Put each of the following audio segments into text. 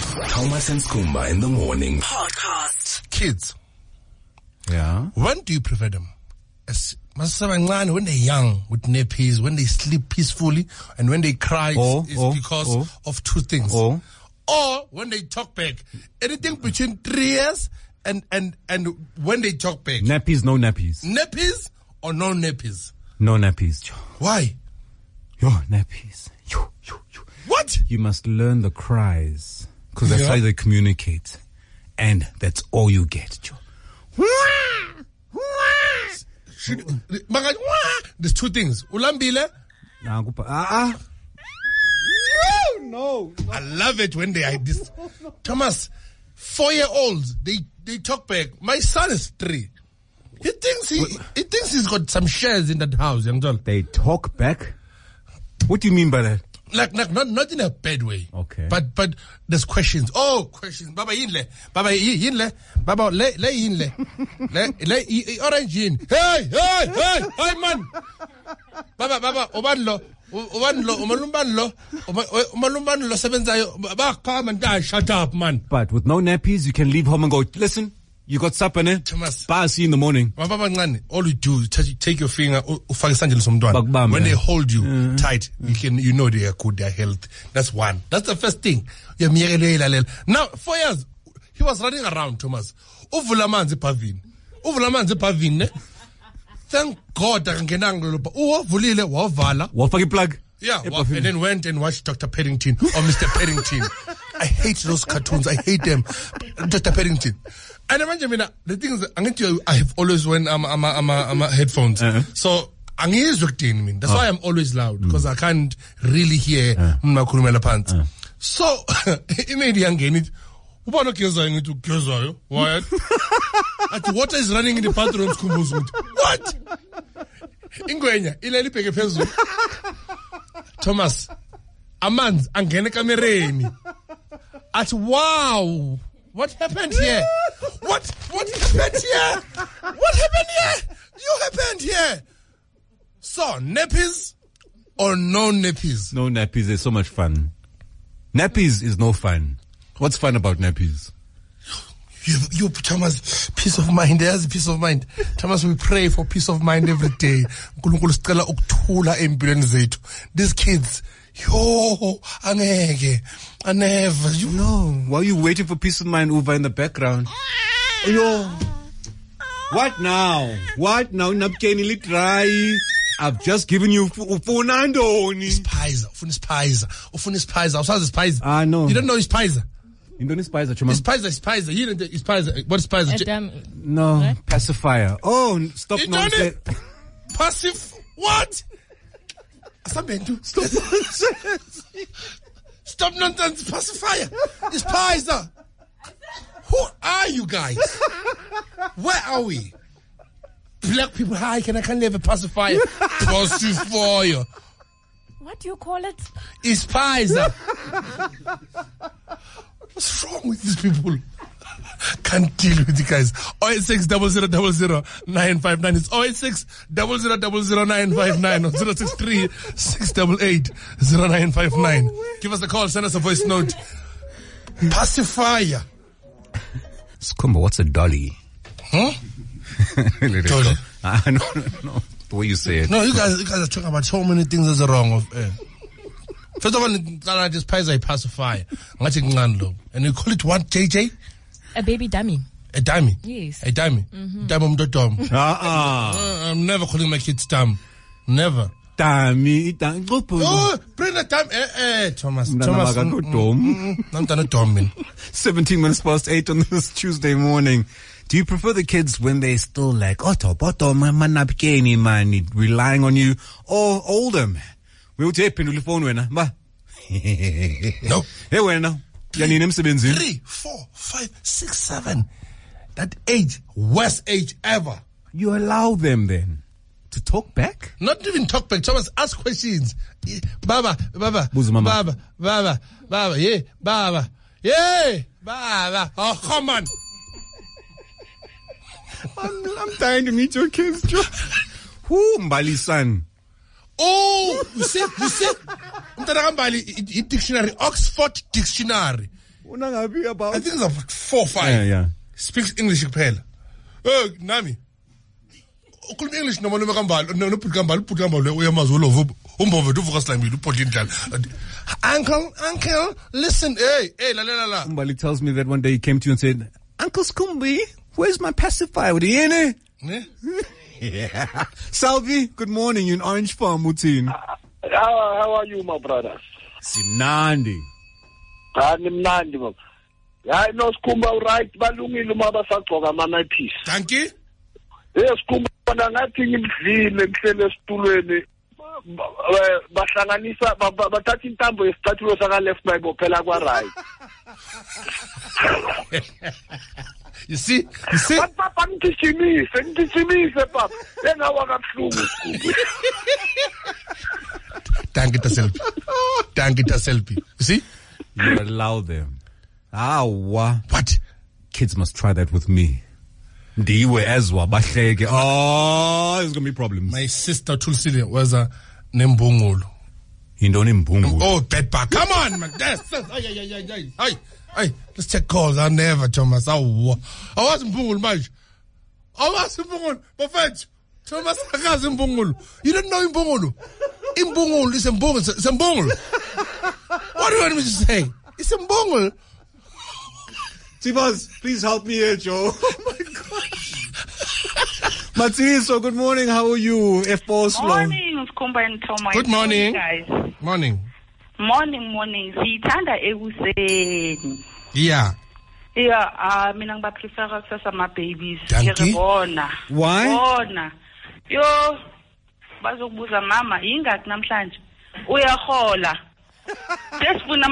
Thomas and Skumba in the morning. Podcast. Kids, Yeah. when do you prefer them? When they're young with nappies, when they sleep peacefully, and when they cry, it's because of two things. Or when they talk back. Anything between 3 years and when they talk back. Nappies, no nappies. Nappies or no nappies? No nappies. Why? Yo, nappies. Yo. What? You must learn the cries. Because that's Yeah. how they communicate. And that's all you get, Joe. There's two things. Ulambile. No. I love it when they are this. Thomas, 4-year-olds, they talk back. My son is 3. He thinks he's got some shares in that house, young John. They talk back? What do you mean by that? Like not in a bad way. Okay. But there's questions. Oh, questions. Baba yinle. Baba yinle. Baba le yinle. Le orange yin. Hey, man. Baba, umanlo, umalumbanlo sebenzayo. Ba come and die. Shut up, man. But with no nappies, you can leave home and go, listen, you got supper, ne? Thomas. Bye, see you in the morning. All you do is take your finger, Bakbam, when yeah. they hold you tight, you know they are good, they are healthy. That's one. That's the first thing. Now, 4 years, he was running around, Thomas. Uvulamanzi pavin, ne? Thank God I can get vulile wavala. What plug? Yeah, and then went and watched Dr. Paddington or Mr. Paddington. I hate those cartoons. I hate them. Dr. Paddington. And imagine, the thing is, I have always when I'm headphones. So, that's why I'm always loud, because I can't really hear Makurumela pants. So, immediately I'm getting it. Why? Water is running in the bathroom. What? Ingwenya, ileli peke phezu. Thomas, amanzi angene kamereni. Wow, what happened here? What happened here? What happened here? You happened here. So, nappies or no nappies? No nappies, they're so much fun. Nappies is no fun. What's fun about nappies? You, Thomas, peace of mind. There's peace of mind. Thomas, we pray for peace of mind every day. These kids, I never. No. While you waiting for peace of mind, Uva in the background. Yo. What now? Napkeni try. I've just given you Funandoni. Spicer. Ah, no. You don't know Spicer. You don't know Spicer, Chuma? Spicer. You know Spicer. What is Spicer? No. What? Pacifier. Oh, stop nonsense. Passive. What? Stop nonsense. Stop nonsense. Pacifier. Spicer. Who are you guys? Where are we? Black people, I can't have a pacifier. Pacifier. What do you call it? It's Spicer. What's wrong with these people? Can't deal with you guys. 086 0000 959. It's 086 0000 959 or 063 688 0959. Give us a call, send us a voice note. Pacifier. Skumba, what's a dolly? Huh? Dolly? No. The way you say it. No, you guys are talking about so many things that's wrong. First of all, this pie is a pacifier. And you call it what, JJ? A baby dummy. A dummy? Yes. A dummy? Dummy. I'm never calling my kids dumb. Never. Dummy. Oh, bring the dumb. Thomas. I'm not dumb. 17 minutes past 8 on this Tuesday morning. Do you prefer the kids when they're still like, man, relying on you, or older, man? We'll take the phone when no. Hey, when now? 3, 4, 5, 6, 7. That age, worst age ever. You allow them then to talk back? Not even talk back. Thomas, ask questions. Baba. Yeah, Baba. Oh, come on. I'm dying to meet your kids, Joe. Who, Mbali son? Oh, you see? Dictionary, Oxford Dictionary. About? I think it's about 4 or 5. Yeah. Speaks English kuphela. Nami. Ukhuluma English noma kambalo, no put kambalo uyamazulu umbove uvuka slamile uphodla indlala. Uncle, listen, hey, la. Umbali tells me that one day he came to you and said, Uncle Skumbi, where's my pacifier? With the ene? Yeah. Salvi, good morning. You're in Orange Farm, Mutin. How are you, my brother? Simnandi. Nimnandi, mama. Hayi no Skumba right balungile uma basagcoka ama piece. Thank you. Skumba ngathi ngimdlile ngihlele esitulweni bahlanganisa bathatha intambo yesicathulo saka left bayibophela kwa right. You see? Papa ngithimise papa. Engawa kabuhlungu Skumba. Thank it selfie. You see? You allow them. What? Kids must try that with me. Ndiwe ezwa bahleke. There's gonna be problems. My sister Tulsile was a nembungulu. Yindoni mbungu. Oh, bed back. Come on, man. Hey, let's check calls. I never, Thomas. I was mbungulu, manje. I was mbungulu. Perfect. Thomas, I was mbungulu. You don't know mbungulu? Mbungulu is mbungulu. It's mbungulu. What do you want me to say? It's mbungulu. Tivas, please help me here, Joe. Oh my gosh. Matiso, good morning. How are you? F4 slow. Morning, Skumba and Thomas. Good morning. Guys. Morning. Morning. Sithanda ekuseni. Yeah. Yeah, mina ngibaprefer kusasa ama babies. Ngiyabona. Why? Bona. Yo, bazokubuza mama, ingaki namhlanje? Uyahola. Desifuna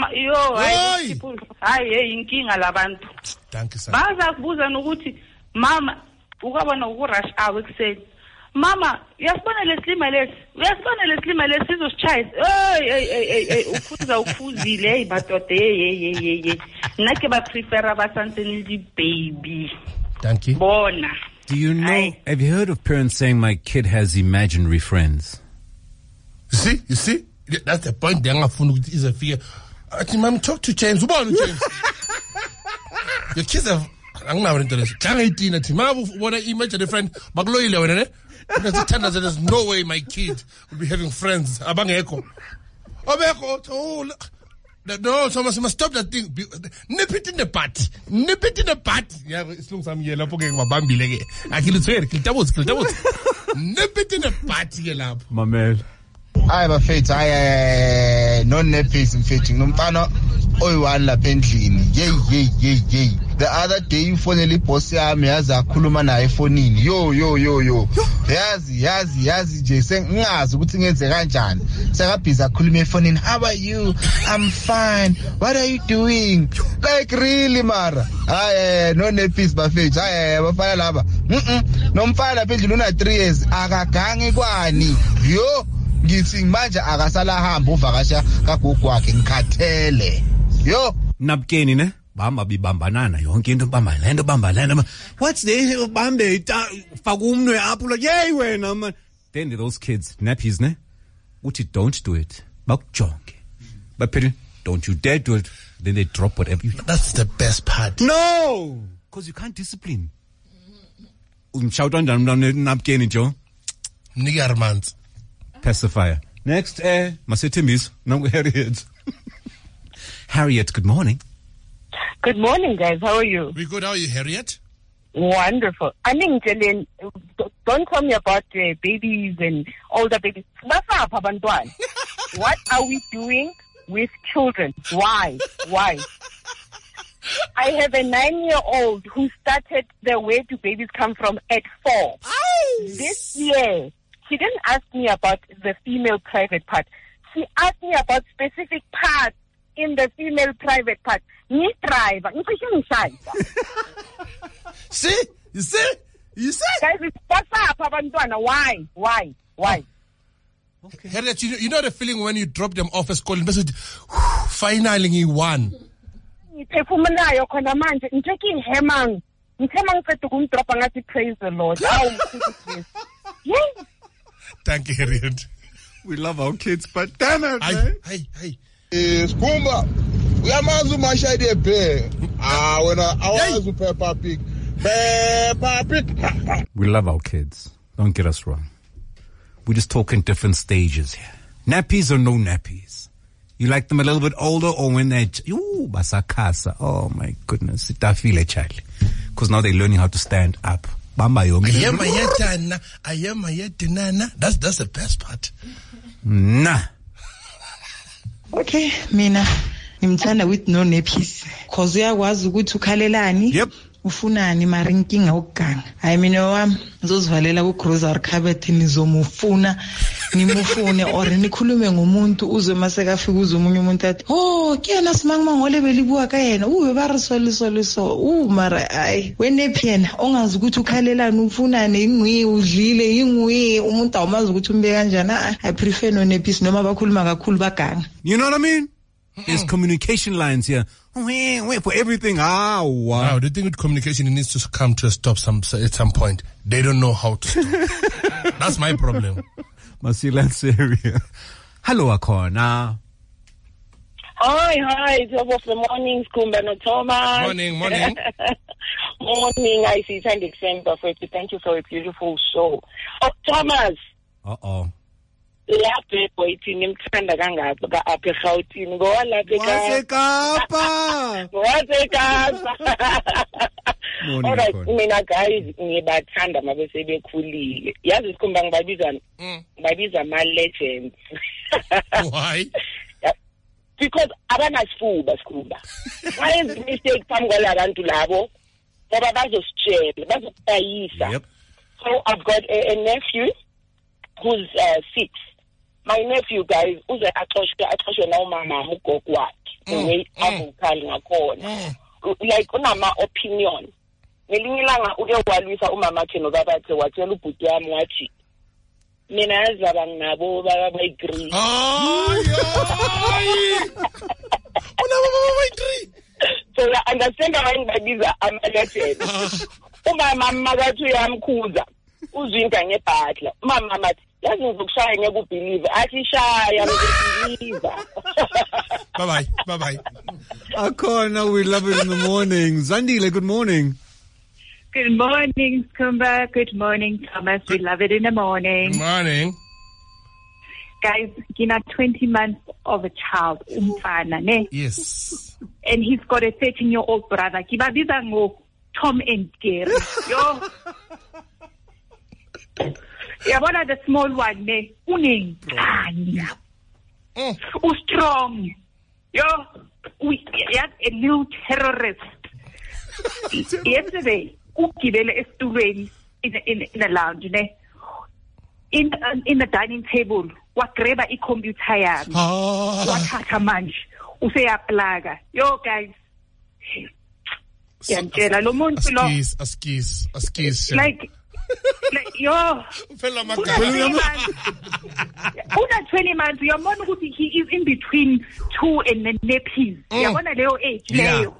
hayi inkinga labantu. Thank you sir. Baza kubuza nokuthi mama ukabona ukurush hour ekuseni. Mama, uyasibona lesilima lesi sizosichayisa. Hey, ukhuzile hey badoda hey. Nake ba prefer abasansenili baby. Thank you. Bona. Do you know, have you heard of parents saying my kid has imaginary friends? You see? That's the point. They is a fear. Mom, talk to James. James. Your kids have. I'm not interested. What I imagine a friend. There's no way my kid will be having friends. No, Thomas, you must stop that thing. Nip it in the butt. Yeah, it's long some yellow poking my bambi leg. I kill it swear. Kill doubles. Nip it in the butt, yellow. My man. I have a fate. No nephews in fitting. No pano. One la pendlini. Yay. The other day you finally posted me as a kulumana iPhone in. Yo. Yazi, Jason. Good in Ranjan. Serapiza kulume phone in. How are you? I'm fine. What are you doing? Like really, Mara. No nephews by fate. Bafana lava. No mfana pendlini una 3 years. Akagange kwani. Yo. Ngithi manje akasala hamba uvakasha kagugu wakhe ngikhathele yo Napkeni ne bamba bibambanana yonke into bamba what's the bambe faka umnwe apho yey wena man. Then those kids nappies ne uthi don't do it bakujonge baphethe don't you dare do it, then they drop whatever you. That's the best part. No, because you can't discipline. Shout on napkeni Joe Nigarmans pacifier. Next, Masetimbis, now Harriet. Harriet, good morning. Good morning, guys. How are you? We good. How are you, Harriet? Wonderful. I mean, Jillian, don't tell me about babies and older babies. What are we doing with children? Why? I have a 9-year-old who started the Where Do Babies Come From at 4. This year, she didn't ask me about the female private part. She asked me about specific parts in the female private part. See? You see? Guys, what's up, Abantwana? Why? Okay. Harriet, you know the feeling when you drop them off a school and message, finally he won. Praise the Lord. Thank you, Harriet. We love our kids, but damn it, man. Hey. Skumba, Uyamazi umashayide Bear. Wena awazi Peppa Pig. Peppa Pig. We love our kids. Don't get us wrong. We're just talking different stages here. Nappies or no nappies? You like them a little bit older or when they're, basakasa. Oh my goodness. Itafile Charlie. Because now they're learning how to stand up. Bamba yonke. I am a yetinana. That's the best part. Nah. Okay, mina ngimthanda with no nappies. Cause uyakwazi ukuthi ukhalelani. Yep. Ufunani mara inkinga ukuganga. Hayi mina wami ngizozivalela ku grocery cabinet nizomufuna nimufune or nikhulume ngomuntu uzwe masekafika uzwe umunye umuntu athi kuyena simangimangole belibuka kayena ba re so mara hayi wenephi yena ongazi ukuthi ukhalelani ufunane ingwi udlile ingwi umuntu awumazi ukuthi umbe kanjani. I prefer no nepis noma bakhuluma kakhulu baganga. You know what I mean? There's communication lines here. Wait for everything. Wow. The thing with communication, it needs to come to a stop at some point. They don't know how to stop. That's my problem. Masila Seria. Hello, Akona. Hi. Top of the morning, Skumba no Thomas. Morning. Morning. I see Sandy December. Thank you for a beautiful show. Oh, Thomas. Uh-oh. Lapho waiting ngimthanda kangaka ka apha eGauteng ngoba lapha eKapa. Alright, mina guys ngibathanda mabese bekhulile. Yazi Sikhumba ngibabiza ama legends. Why? Because abanasifuba Sikhumba. Mayenza mistake phambi kwalabantu labo ngoba bazositshela, bazokutayisa. Yep. So I've got a nephew who's 6. My nephew, guys, uze axoshwe na umama ugogo wakhe the way abukhali ngakhona like unama opinion ngelinye ilanga uke walwisa umama wakhe nobaba wakhe watshela ubhuti wami wathi mina yazaba nginabo baba bayigree so I understand why ngibabiza ama-legends umama makathi uyamkhuza uzwinka ngebhadla umama mathi yazi ngizokushaya ngeke ubelieve athi shaya ngizobelieve. Bye. Akona, we love it in the morning. Zandile, good morning. Good morning, Skumba. Good morning, Thomas. We love it in the morning. Good morning. Guys, Gina, 20 months of a child, umfana, ne? Yes. And he's got a 13-year-old brother. Kibabiza ngo Tom and Jerry. Yo. Yabona the small one ne unengani strong yo yat a new terrorist. Yesterday ukugibele esitulweni in the lounge ne in the dining table wagreba icomputer yami wathatha manje useyaplaga yo guys yantshela lo muntu lo askis like yo fella una 20 months uyabona ukuthi he is in between 2 and the nappies uyabona leyo age leyo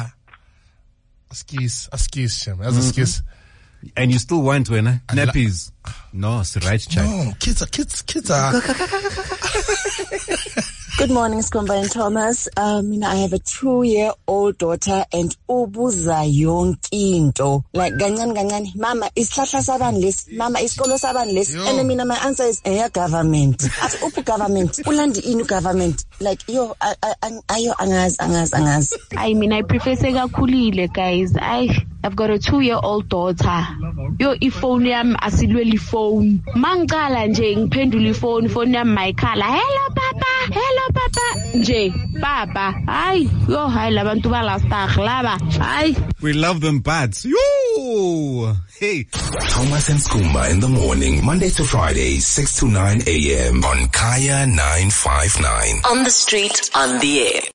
askis shem as askis and you still want when nappies no it's the right child. No kids are Good morning, Skumba and Thomas. I have a 2-year-old daughter and ubuza yonke into. Like, ganyan, mama, isihlahla sabani lesi? Mama, isikolo sabani lesi? And mina, my answer is, government. At upu government. Ulandi inu government. Like, angas. I prefer sekakhulile, guys. I've got a 2-year-old daughter. Yo, ifone yami asilweli phone. Mangicala nje ngiphendula ifone yami mayikhala. Hello papa. Nje, papa. Hayi, labantu balastar laba. Hayi. We love them bats. Yo! Hey. Thomas and Skumba in the morning, Monday to Friday, 6 to 9 a.m. on Kaya 959. On the street, on the air.